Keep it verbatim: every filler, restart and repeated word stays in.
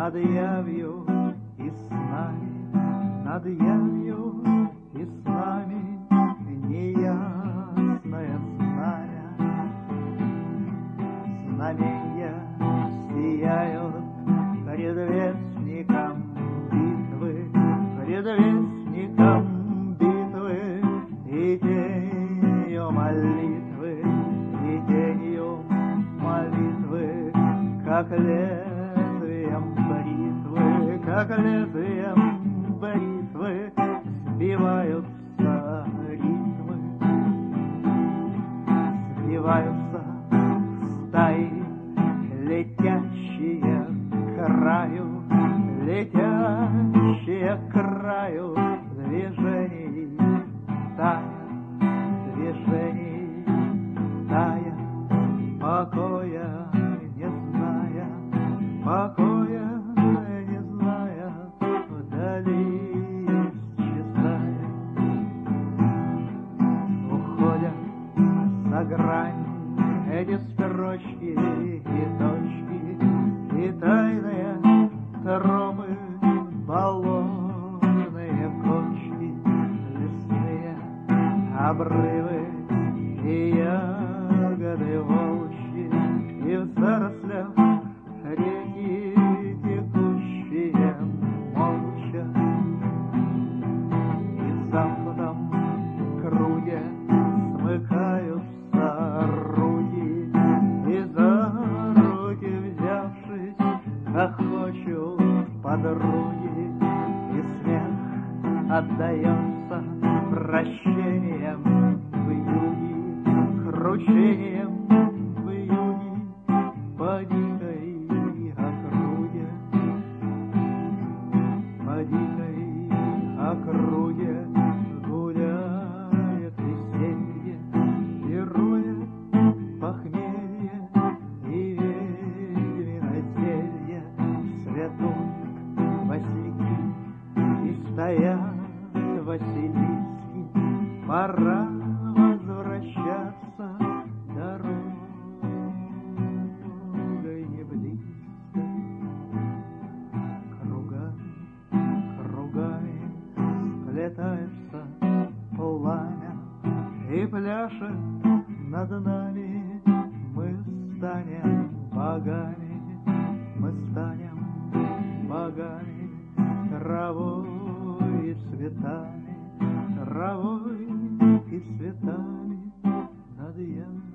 над явью и снами, над явью и снами неясное знамя. Знамения сияют предвестником битвы, предвестником битвы и тенью молитвы, и тенью молитвы, как лезвием бритвы, как лезвием бритвы сбиваются ритмы, сбиваются в стаи, летящие к краю, летящие к краю движений, тая, движений, тая, покоя не зная, покоя не зная, вдали исчезая, уходят за грань эти строчки и точки, и тайные тропы, болотные кочки, лесные обрывы и ягоды волчьи, и в зарослях реки текущие молча, и в замкнутом круге смыкаются руки, и за руки взявшись хохочут подруги, и смех отдается прощением в юге, кручением в юге по дикой округе, по дикой округе гуляет веселье, пирует похмелье и ведьмино зелье, цветут васильки и стоят василиски, пора возвращаться, дорогой не близко. Кругами, кругами сплетается пламя и пляшет над нами. Мы станем богами, мы станем богами, травой и цветами, травой и цветами над ямой.